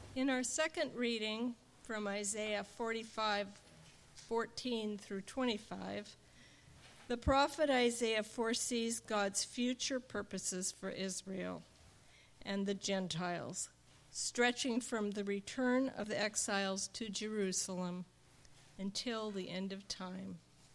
In our second reading from Isaiah 45:14 through 25, the prophet Isaiah foresees God's future purposes for Israel and the Gentiles, stretching from the return of the exiles to Jerusalem until the end of time.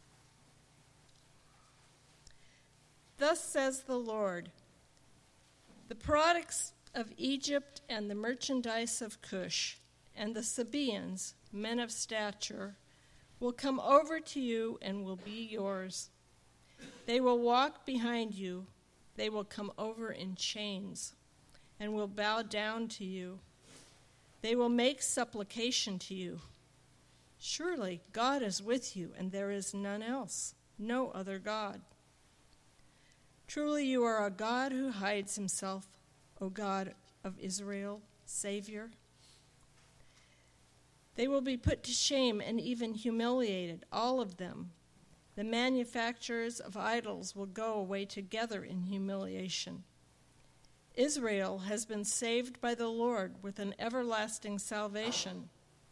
Thus says the Lord, the products of Egypt and the merchandise of Cush and the Sabaeans, men of stature, will come over to you and will be yours. They will walk behind you. They will come over in chains and will bow down to you. They will make supplication to you. Surely God is with you, and there is none else, no other God. Truly you are a God who hides himself, O God of Israel, Savior. They will be put to shame and even humiliated, all of them. The manufacturers of idols will go away together in humiliation. Israel has been saved by the Lord with an everlasting salvation.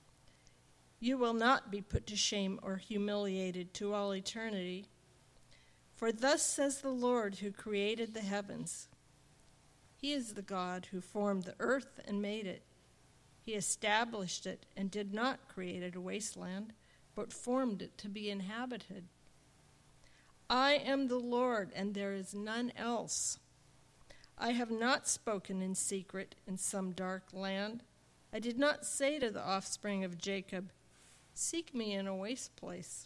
You will not be put to shame or humiliated to all eternity. For thus says the Lord who created the heavens. He is the God who formed the earth and made it. He established it and did not create it a wasteland, but formed it to be inhabited. I am the Lord, and there is none else. I have not spoken in secret in some dark land. I did not say to the offspring of Jacob, seek me in a waste place.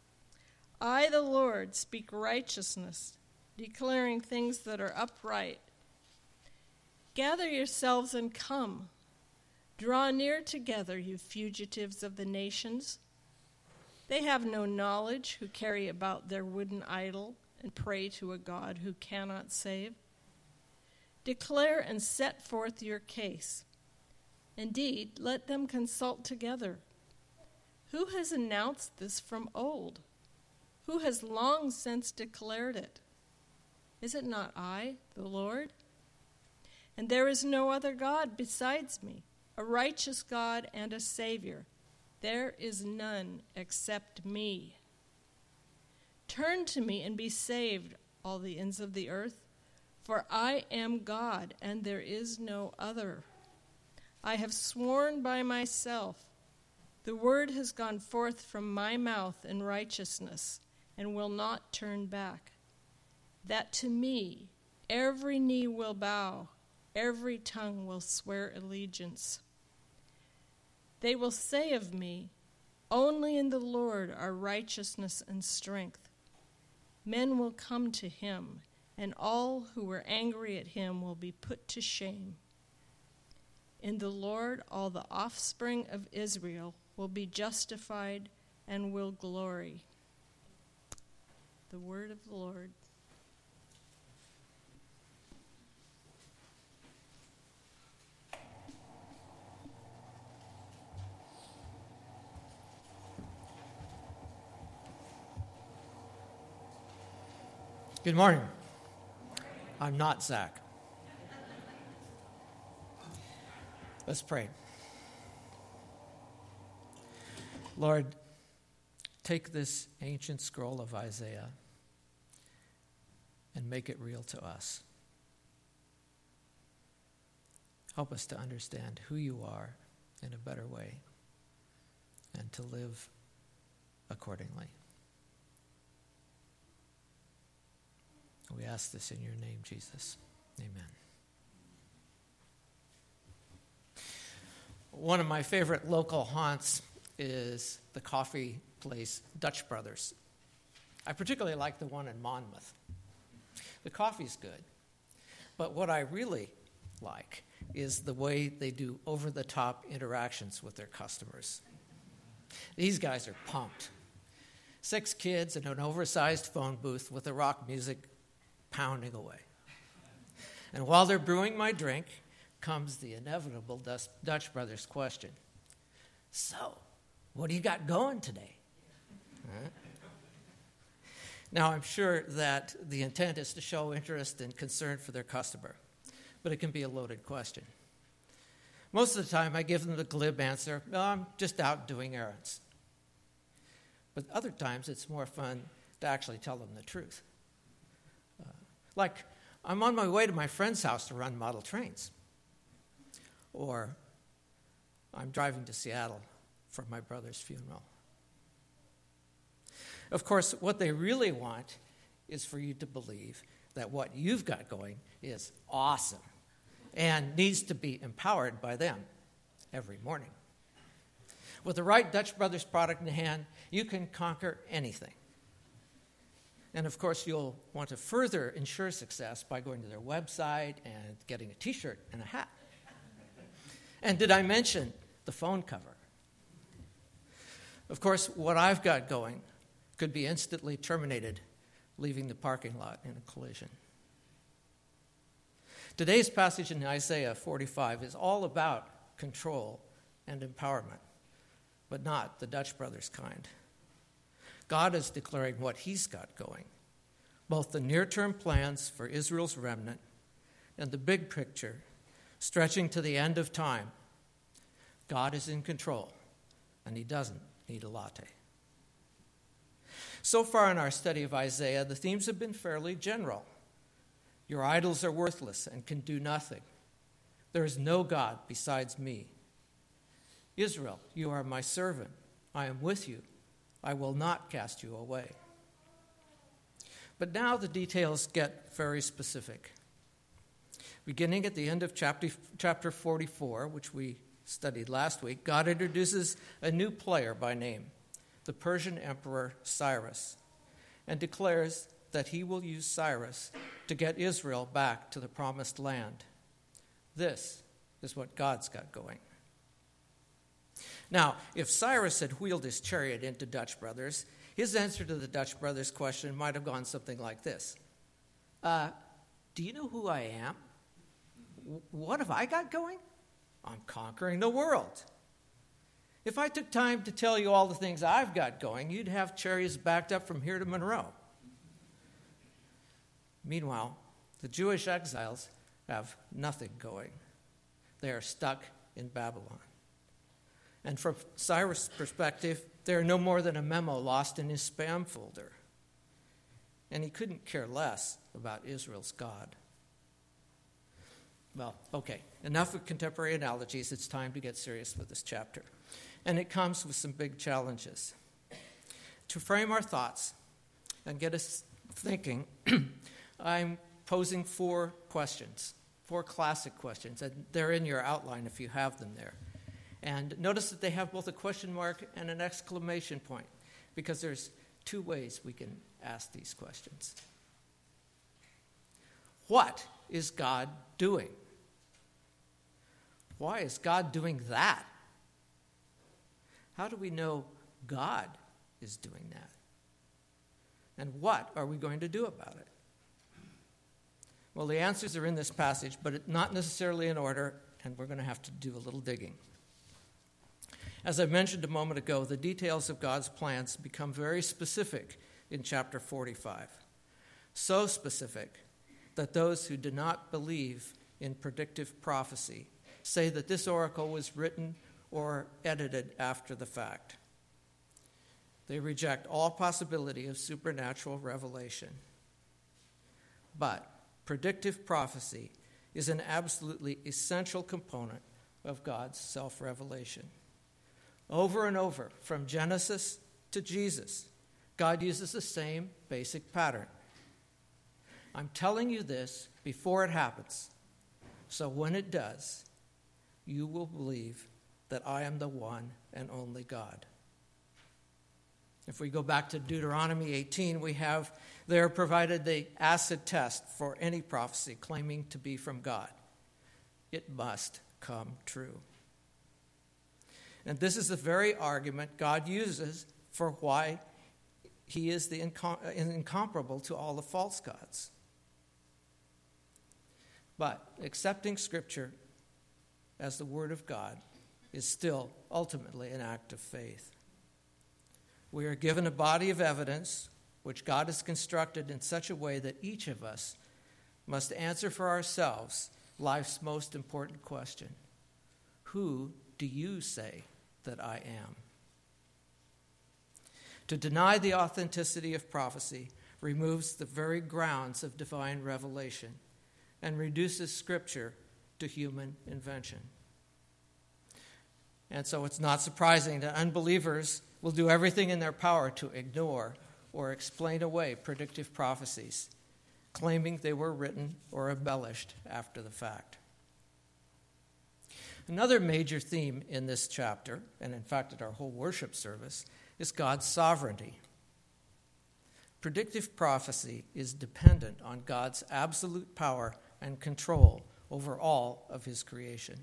I, the Lord, speak righteousness, declaring things that are upright. Gather yourselves and come. Draw near together, you fugitives of the nations. They have no knowledge who carry about their wooden idol and pray to a God who cannot save. Declare and set forth your case. Indeed, let them consult together. Who has announced this from old? Who has long since declared it? Is it not I, the Lord? And there is no other God besides me, a righteous God and a Savior. There is none except me. Turn to me and be saved, all the ends of the earth, for I am God, and there is no other. I have sworn by myself. The word has gone forth from my mouth in righteousness, and will not turn back, that to me every knee will bow, every tongue will swear allegiance. They will say of me, only in the Lord are righteousness and strength. Men will come to him, and all who were angry at him will be put to shame. In the Lord all the offspring of Israel will be justified and will glory. The word of the Lord. Good morning. I'm not Zach. Let's pray. Lord, take this ancient scroll of Isaiah and make it real to us. Help us to understand who you are in a better way and to live accordingly. We ask this in your name, Jesus. Amen. One of my favorite local haunts is the coffee place Dutch Brothers. I particularly like the one in Monmouth. The coffee's good, but what I really like is the way they do over-the-top interactions with their customers. These guys are pumped. 6 kids in an oversized phone booth with the rock music pounding away. And while they're brewing my drink, comes the inevitable Dutch Brothers question. So, what do you got going today? Huh? Now, I'm sure that the intent is to show interest and concern for their customer, but it can be a loaded question. Most of the time, I give them the glib answer, "No, I'm just out doing errands." But other times, it's more fun to actually tell them the truth. Like, I'm on my way to my friend's house to run model trains. Or, I'm driving to Seattle for my brother's funeral. Of course, what they really want is for you to believe that what you've got going is awesome and needs to be empowered by them every morning. With the right Dutch Brothers product in hand, you can conquer anything. And of course, you'll want to further ensure success by going to their website and getting a t-shirt and a hat. And did I mention the phone cover? Of course, what I've got going could be instantly terminated, leaving the parking lot in a collision. Today's passage in Isaiah 45 is all about control and empowerment, but not the Dutch Brothers kind. God is declaring what he's got going, both the near-term plans for Israel's remnant and the big picture stretching to the end of time. God is in control, and he doesn't need a latte. So far in our study of Isaiah, the themes have been fairly general. Your idols are worthless and can do nothing. There is no God besides me. Israel, you are my servant. I am with you. I will not cast you away. But now the details get very specific. Beginning at the end of chapter 44, which we studied last week, God introduces a new player by name, the Persian Emperor Cyrus, and declares that he will use Cyrus to get Israel back to the promised land. This is what God's got going. Now, if Cyrus had wheeled his chariot into Dutch Brothers, his answer to the Dutch Brothers' question might have gone something like this. Do you know who I am? What have I got going? I'm conquering the world. If I took time to tell you all the things I've got going, you'd have chariots backed up from here to Monroe. Meanwhile, the Jewish exiles have nothing going. They are stuck in Babylon. And from Cyrus' perspective, they are no more than a memo lost in his spam folder. And he couldn't care less about Israel's God. Well, okay, enough of contemporary analogies. It's time to get serious with this chapter. And it comes with some big challenges. To frame our thoughts and get us thinking, I'm posing 4 questions, 4 classic questions, and they're in your outline if you have them there. And notice that they have both a question mark and an exclamation point, because there's 2 ways we can ask these questions. What is God doing? Why is God doing that? How do we know God is doing that? And what are we going to do about it? Well, the answers are in this passage, but not necessarily in order, and we're going to have to do a little digging. As I mentioned a moment ago, the details of God's plans become very specific in chapter 45. So specific that those who do not believe in predictive prophecy say that this oracle was written or edited after the fact. They reject all possibility of supernatural revelation. But predictive prophecy is an absolutely essential component of God's self-revelation. Over and over, from Genesis to Jesus, God uses the same basic pattern. I'm telling you this before it happens, so when it does, you will believe that I am the one and only God. If we go back to Deuteronomy 18, we have there provided the acid test for any prophecy claiming to be from God. It must come true. And this is the very argument God uses for why he is the incomparable to all the false gods. But accepting Scripture as the Word of God is still ultimately an act of faith. We are given a body of evidence which God has constructed in such a way that each of us must answer for ourselves life's most important question. who do you say that I am?" To deny the authenticity of prophecy removes the very grounds of divine revelation and reduces Scripture to human invention. And so it's not surprising that unbelievers will do everything in their power to ignore or explain away predictive prophecies, claiming they were written or embellished after the fact. Another major theme in this chapter, and in fact at our whole worship service, is God's sovereignty. Predictive prophecy is dependent on God's absolute power and control over all of his creation.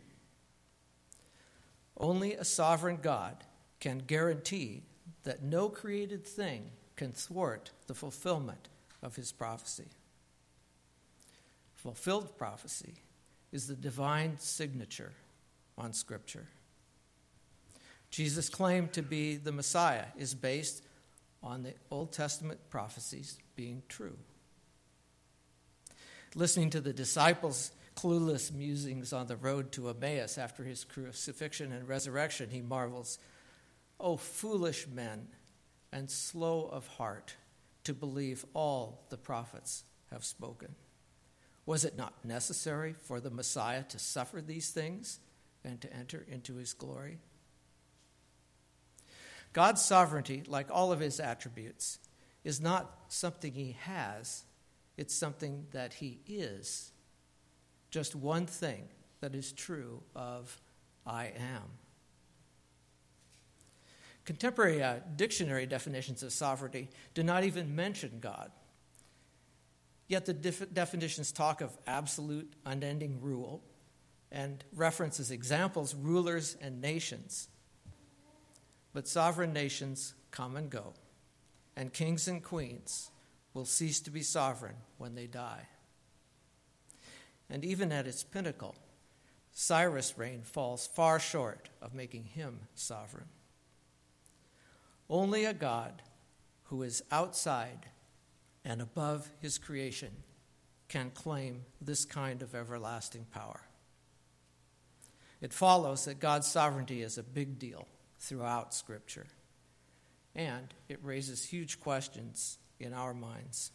Only a sovereign God can guarantee that no created thing can thwart the fulfillment of his prophecy. Fulfilled prophecy is the divine signature on Scripture. Jesus' claim to be the Messiah is based on the Old Testament prophecies being true. Listening to the disciples' clueless musings on the road to Emmaus after his crucifixion and resurrection, he marvels, "O foolish men and slow of heart to believe all the prophets have spoken. Was it not necessary for the Messiah to suffer these things and to enter into his glory?" God's sovereignty, like all of his attributes, is not something he has, it's something that he is. Just one thing that is true of "I am." Contemporary dictionary definitions of sovereignty do not even mention God. Yet the definitions talk of absolute, unending rule and reference as examples rulers and nations. But sovereign nations come and go, and kings and queens will cease to be sovereign when they die. And even at its pinnacle, Cyrus' reign falls far short of making him sovereign. Only a God who is outside and above his creation can claim this kind of everlasting power. It follows that God's sovereignty is a big deal throughout Scripture, and it raises huge questions in our minds.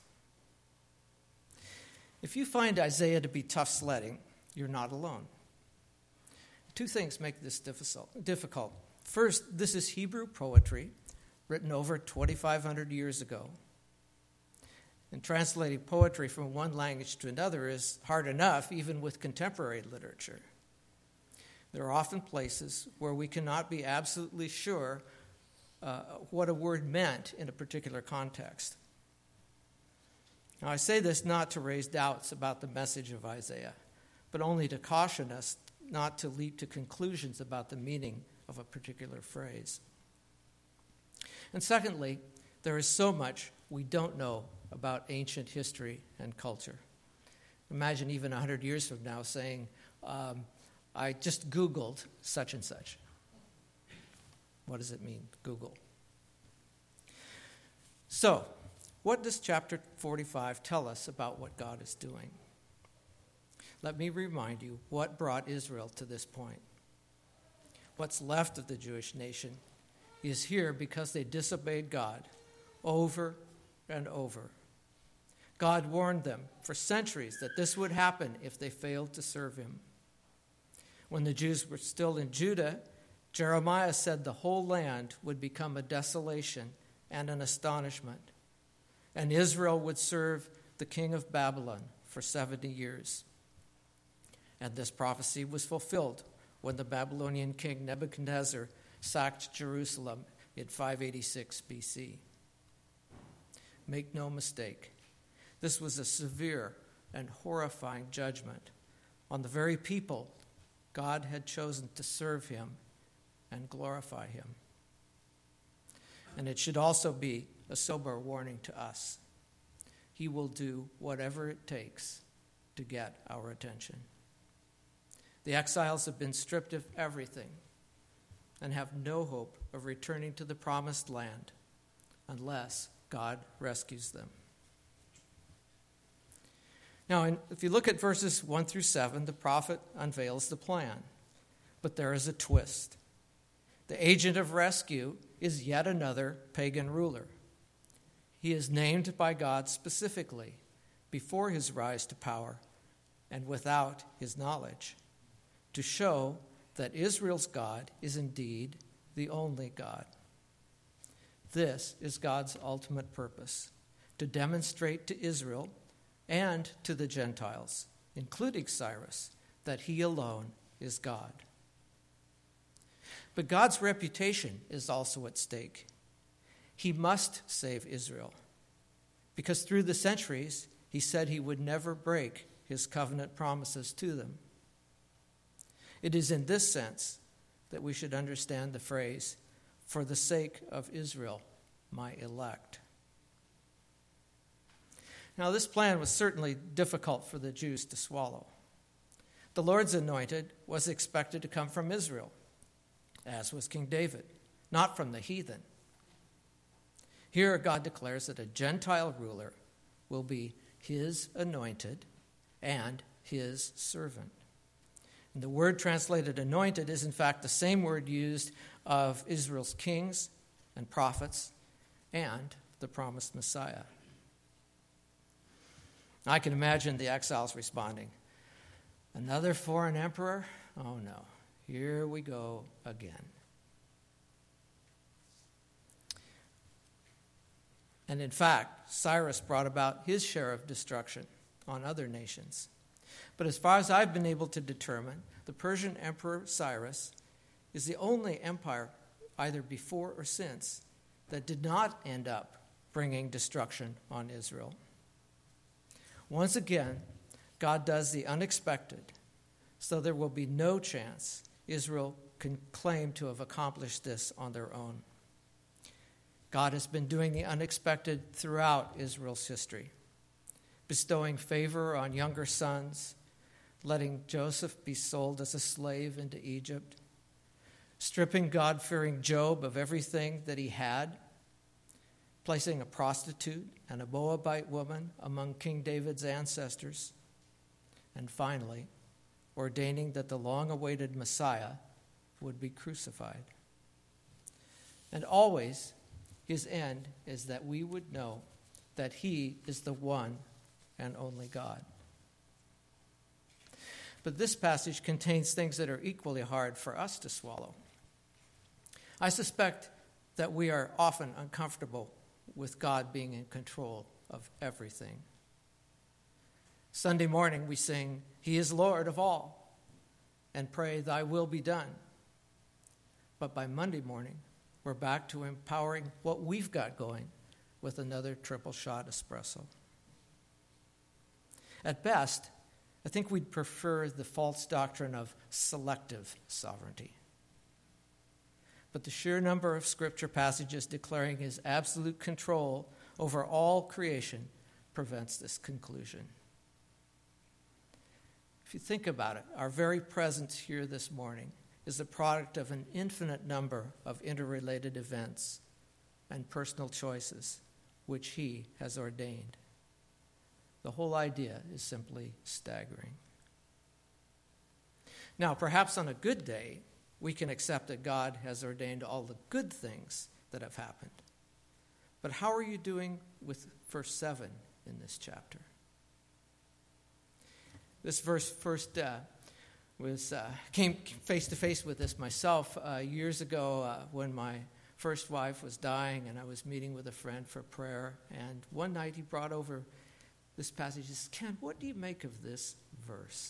If you find Isaiah to be tough sledding, you're not alone. Two things make this difficult. First, this is Hebrew poetry written over 2,500 years ago. And translating poetry from one language to another is hard enough, even with contemporary literature. There are often places where we cannot be absolutely sure what a word meant in a particular context. Now, I say this not to raise doubts about the message of Isaiah, but only to caution us not to leap to conclusions about the meaning of a particular phrase. And secondly, there is so much we don't know about ancient history and culture. Imagine even 100 years from now saying, I just Googled such and such. What does it mean, Google? So, what does chapter 45 tell us about what God is doing? Let me remind you what brought Israel to this point. What's left of the Jewish nation is here because they disobeyed God over and over. God warned them for centuries that this would happen if they failed to serve him. When the Jews were still in Judah, Jeremiah said the whole land would become a desolation and an astonishment, and Israel would serve the king of Babylon for 70 years. And this prophecy was fulfilled when the Babylonian king Nebuchadnezzar sacked Jerusalem in 586 BC. Make no mistake, this was a severe and horrifying judgment on the very people God had chosen to serve him and glorify him. And it should also be a sober warning to us. He will do whatever it takes to get our attention. The exiles have been stripped of everything and have no hope of returning to the promised land unless God rescues them. Now, if you look at verses 1 through 7, the prophet unveils the plan. But there is a twist. The agent of rescue is yet another pagan ruler. He is named by God specifically before his rise to power and without his knowledge, to show that Israel's God is indeed the only God. This is God's ultimate purpose, to demonstrate to Israel and to the Gentiles, including Cyrus, that he alone is God. But God's reputation is also at stake. He must save Israel, because through the centuries, he said he would never break his covenant promises to them. It is in this sense that we should understand the phrase, "For the sake of Israel, my elect." Now, this plan was certainly difficult for the Jews to swallow. The Lord's anointed was expected to come from Israel, as was King David, not from the heathen. Here, God declares that a Gentile ruler will be his anointed and his servant. And the word translated anointed is, in fact, the same word used of Israel's kings and prophets and the promised Messiah. I can imagine the exiles responding, "Another foreign emperor? Oh no, here we go again." And in fact, Cyrus brought about his share of destruction on other nations. But as far as I've been able to determine, the Persian Emperor Cyrus is the only empire, either before or since, that did not end up bringing destruction on Israel. Once again, God does the unexpected, so there will be no chance Israel can claim to have accomplished this on their own. God has been doing the unexpected throughout Israel's history, bestowing favor on younger sons, letting Joseph be sold as a slave into Egypt, stripping God-fearing Job of everything that he had, placing a prostitute and a Moabite woman among King David's ancestors, and finally, ordaining that the long-awaited Messiah would be crucified. And always, his end is that we would know that he is the one and only God. But this passage contains things that are equally hard for us to swallow. I suspect that we are often uncomfortable with God being in control of everything. Sunday morning we sing, "He is Lord of all," and pray, "Thy will be done." But by Monday morning, we're back to empowering what we've got going with another triple shot espresso. At best, I think we'd prefer the false doctrine of selective sovereignty. But the sheer number of scripture passages declaring his absolute control over all creation prevents this conclusion. If you think about it, our very presence here this morning is the product of an infinite number of interrelated events and personal choices which he has ordained. The whole idea is simply staggering. Now, perhaps on a good day, we can accept that God has ordained all the good things that have happened. But how are you doing with verse 7 in this chapter? This verse first came face to face with this myself years ago when my first wife was dying, and I was meeting with a friend for prayer. And one night he brought over this passage. He says, "Ken, what do you make of this verse?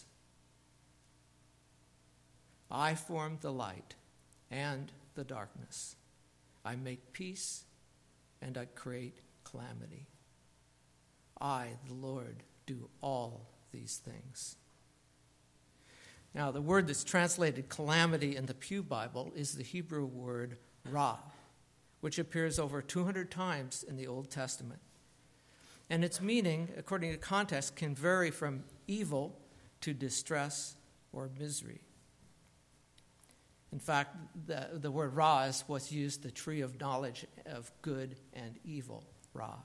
I form the light and the darkness. I make peace and I create calamity. I, the Lord, do all these things." Now, the word that's translated calamity in the Pew Bible is the Hebrew word ra, which appears over 200 times in the Old Testament. And its meaning, according to context, can vary from evil to distress or misery. In fact, the word ra is what's used, the tree of knowledge of good and evil, ra.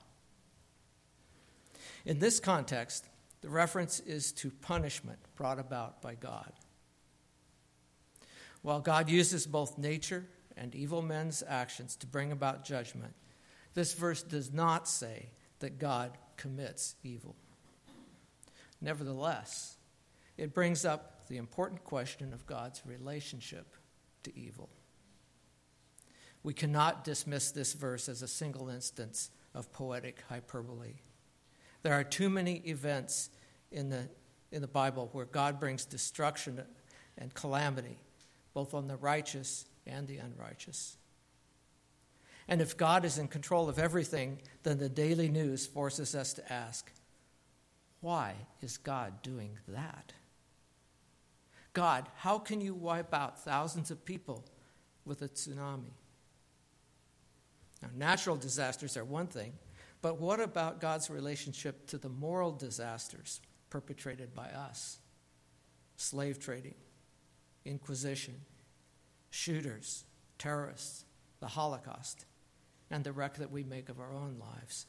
In this context, the reference is to punishment brought about by God. While God uses both nature and evil men's actions to bring about judgment, this verse does not say that God commits evil. Nevertheless, it brings up the important question of God's relationship to evil. We cannot dismiss this verse as a single instance of poetic hyperbole. There are too many events in the Bible where God brings destruction and calamity, both on the righteous and the unrighteous. And if God is in control of everything, then the daily news forces us to ask, why is God doing that? God, how can you wipe out thousands of people with a tsunami? Now, natural disasters are one thing, but what about God's relationship to the moral disasters perpetrated by us? Slave trading, Inquisition, shooters, terrorists, the Holocaust, and the wreck that we make of our own lives.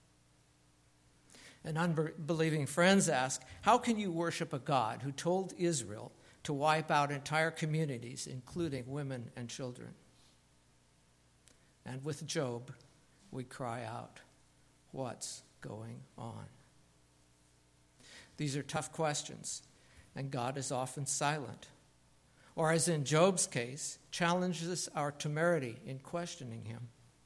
And unbelieving friends ask, how can you worship a God who told Israel to wipe out entire communities, including women and children? And with Job, we cry out, what's going on? These are tough questions, and God is often silent. Or, as in Job's case, challenges our temerity in questioning him.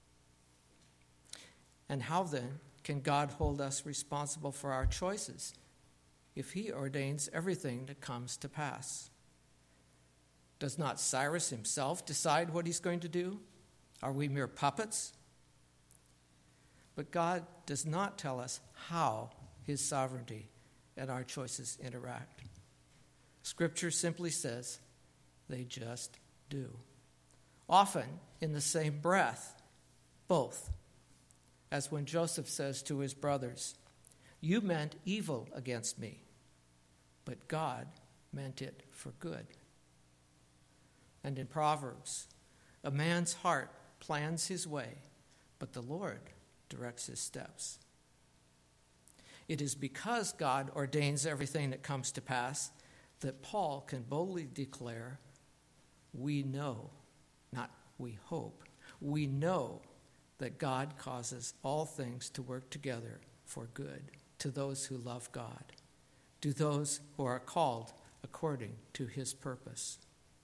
And how then can God hold us responsible for our choices if he ordains everything that comes to pass? Does not Cyrus himself decide what he's going to do? Are we mere puppets? But God does not tell us how his sovereignty and our choices interact. Scripture simply says they just do. Often in the same breath, both. As when Joseph says to his brothers, you meant evil against me, but God meant it for good. And in Proverbs, a man's heart plans his way, but the Lord directs his steps. It is because God ordains everything that comes to pass that Paul can boldly declare, we know, not we hope, we know that God causes all things to work together for good to those who love God, to those who are called according to his purpose.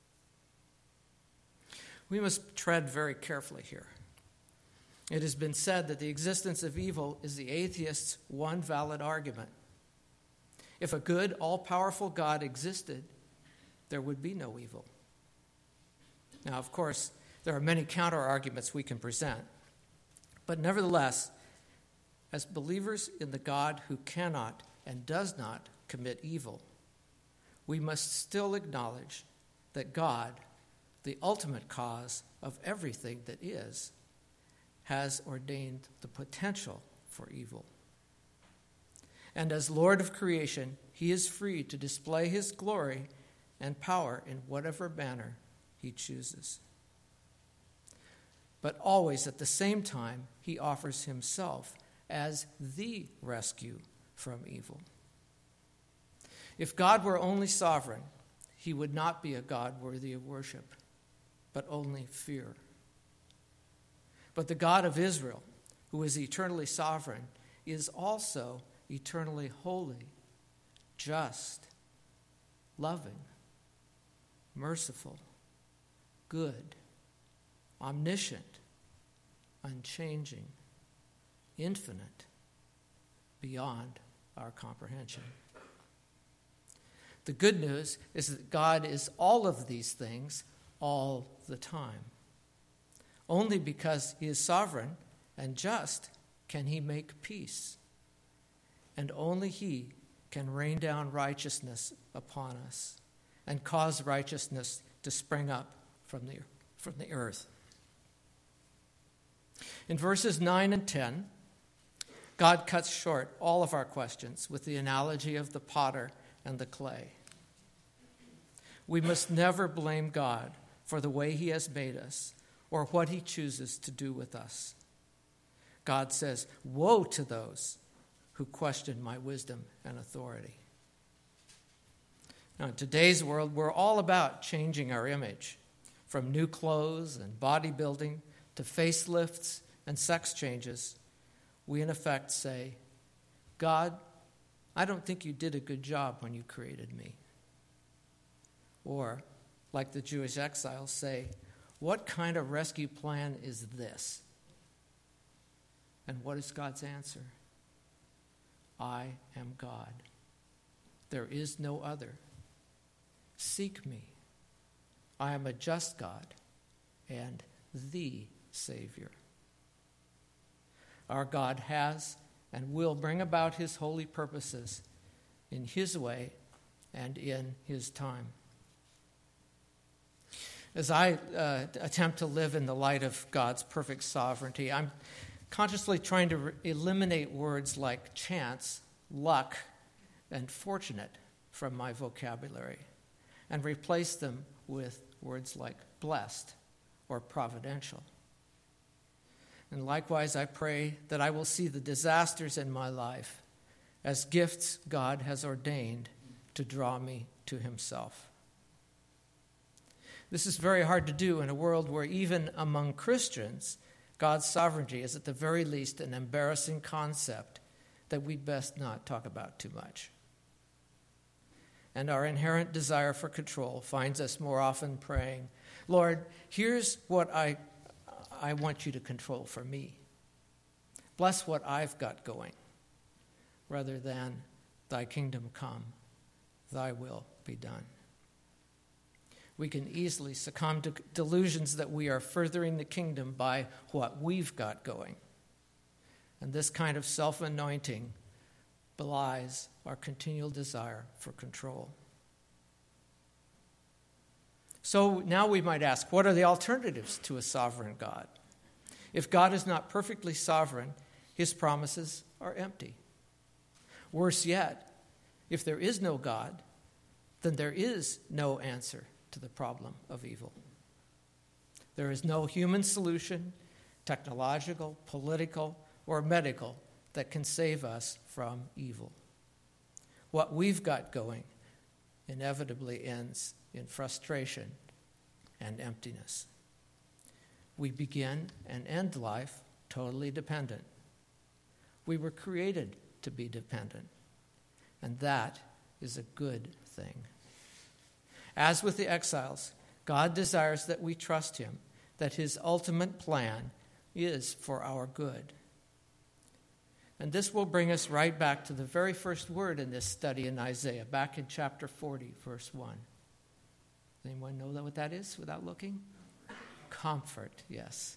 We must tread very carefully here. It has been said that the existence of evil is the atheist's one valid argument. If a good, all-powerful God existed, there would be no evil. Now, of course, there are many counter-arguments we can present. But nevertheless, as believers in the God who cannot and does not commit evil, we must still acknowledge that God, the ultimate cause of everything that is, has ordained the potential for evil. And as Lord of creation, he is free to display his glory and power in whatever manner he chooses. But always at the same time, he offers himself as the rescue from evil. If God were only sovereign, he would not be a God worthy of worship, but only fear. But the God of Israel, who is eternally sovereign, is also eternally holy, just, loving, merciful, good, omniscient, unchanging, infinite, beyond our comprehension. The good news is that God is all of these things all the time. Only because he is sovereign and just can he make peace. And only he can rain down righteousness upon us and cause righteousness to spring up from the earth. In verses 9 and 10, God cuts short all of our questions with the analogy of the potter and the clay. We must never blame God for the way he has made us or what he chooses to do with us. God says, woe to those who question my wisdom and authority. Now, in today's world, we're all about changing our image, from new clothes and bodybuilding to facelifts and sex changes. We, in effect, say, God, I don't think you did a good job when you created me. Or, like the Jewish exiles, say, what kind of rescue plan is this? And what is God's answer? I am God. There is no other. Seek me. I am a just God and the Savior. Our God has and will bring about his holy purposes in his way and in his time. As I attempt to live in the light of God's perfect sovereignty, I'm consciously trying to eliminate words like chance, luck, and fortunate from my vocabulary and replace them with words like blessed or providential. And likewise, I pray that I will see the disasters in my life as gifts God has ordained to draw me to himself. This is very hard to do in a world where even among Christians, God's sovereignty is at the very least an embarrassing concept that we'd best not talk about too much. And our inherent desire for control finds us more often praying, Lord, here's what I want you to control for me. Bless what I've got going, rather than thy kingdom come, thy will be done. We can easily succumb to delusions that we are furthering the kingdom by what we've got going. And this kind of self-anointing belies our continual desire for control. So now we might ask, what are the alternatives to a sovereign God? If God is not perfectly sovereign, his promises are empty. Worse yet, if there is no God, then there is no answer to the problem of evil. There is no human solution, technological, political, or medical, that can save us from evil. What we've got going inevitably ends in frustration and emptiness. We begin and end life totally dependent. We were created to be dependent, and that is a good thing. As with the exiles, God desires that we trust him, that his ultimate plan is for our good. And this will bring us right back to the very first word in this study in Isaiah, back in chapter 40, verse 1. Anyone know what that is without looking? Comfort, yes.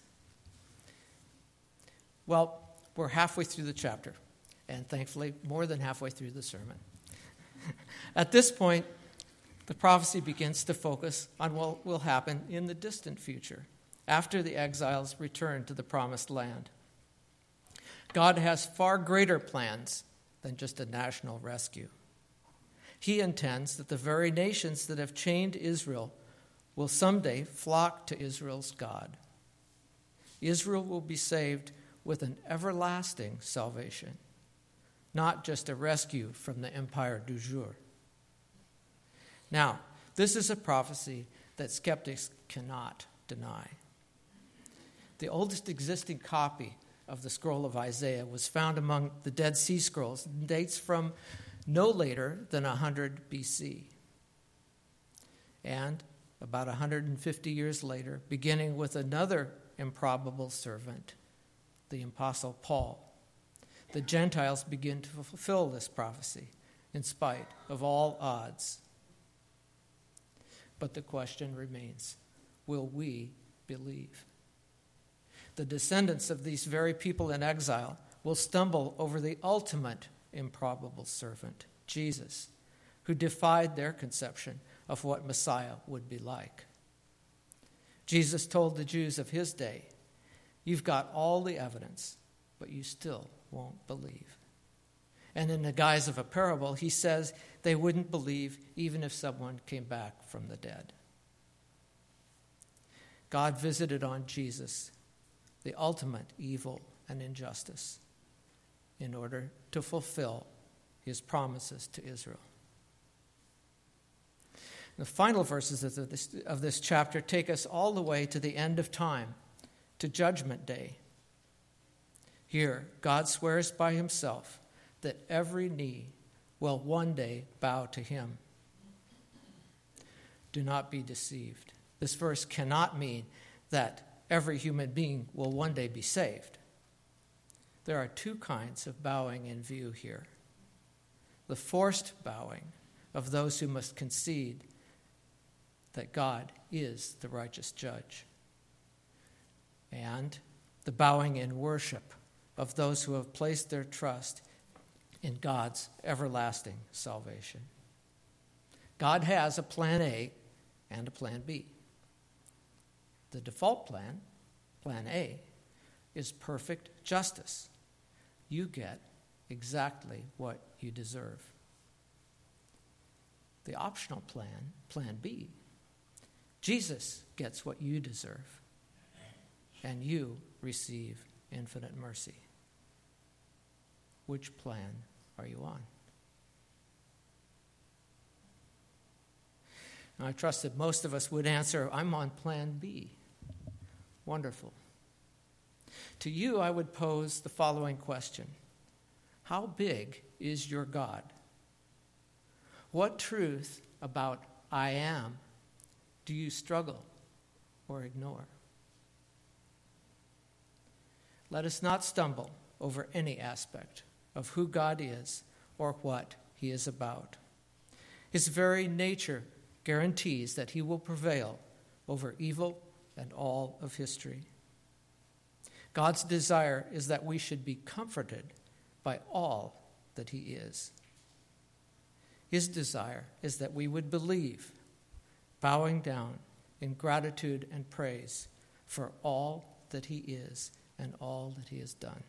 Well, we're halfway through the chapter, and thankfully more than halfway through the sermon. At this point, the prophecy begins to focus on what will happen in the distant future, after the exiles return to the promised land. God has far greater plans than just a national rescue. He intends that the very nations that have chained Israel will someday flock to Israel's God. Israel will be saved with an everlasting salvation, not just a rescue from the empire du jour. Now, this is a prophecy that skeptics cannot deny. The oldest existing copy of the scroll of Isaiah was found among the Dead Sea Scrolls and dates from no later than 100 BC. And about 150 years later, beginning with another improbable servant, the Apostle Paul, the Gentiles begin to fulfill this prophecy in spite of all odds. But the question remains, will we believe? The descendants of these very people in exile will stumble over the ultimate improbable servant, Jesus, who defied their conception of what Messiah would be like. Jesus told the Jews of his day, "You've got all the evidence, but you still won't believe." And in the guise of a parable, he says they wouldn't believe even if someone came back from the dead. God visited on Jesus the ultimate evil and injustice in order to fulfill his promises to Israel. The final verses of this chapter take us all the way to the end of time, to Judgment Day. Here, God swears by himself that every knee will one day bow to him. Do not be deceived. This verse cannot mean that every human being will one day be saved. There are two kinds of bowing in view here. The forced bowing of those who must concede that God is the righteous judge, and the bowing in worship of those who have placed their trust in God's everlasting salvation. God has a plan A and a plan B. The default plan, plan A, is perfect justice. You get exactly what you deserve. The optional plan, plan B, Jesus gets what you deserve, and you receive infinite mercy. Which plan are you on? Now, I trust that most of us would answer, I'm on plan B. Wonderful. To you, I would pose the following question. How big is your God? What truth about I am do you struggle or ignore? Let us not stumble over any aspect of who God is or what he is about. His very nature guarantees that he will prevail over evil and all of history. God's desire is that we should be comforted by all that he is. His desire is that we would believe, bowing down in gratitude and praise for all that he is and all that he has done.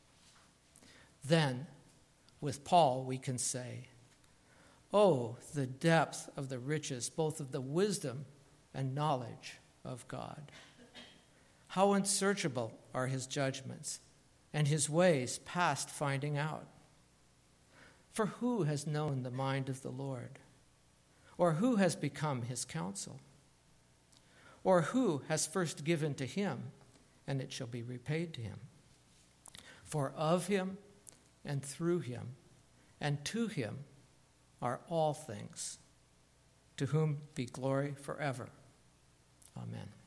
Then, with Paul, we can say, oh, the depth of the riches, both of the wisdom and knowledge of God. How unsearchable are his judgments, and his ways past finding out. For who has known the mind of the Lord? Or who has become his counsel? Or who has first given to him, and it shall be repaid to him? For of him, and through him, and to him are all things, to whom be glory forever. Amen.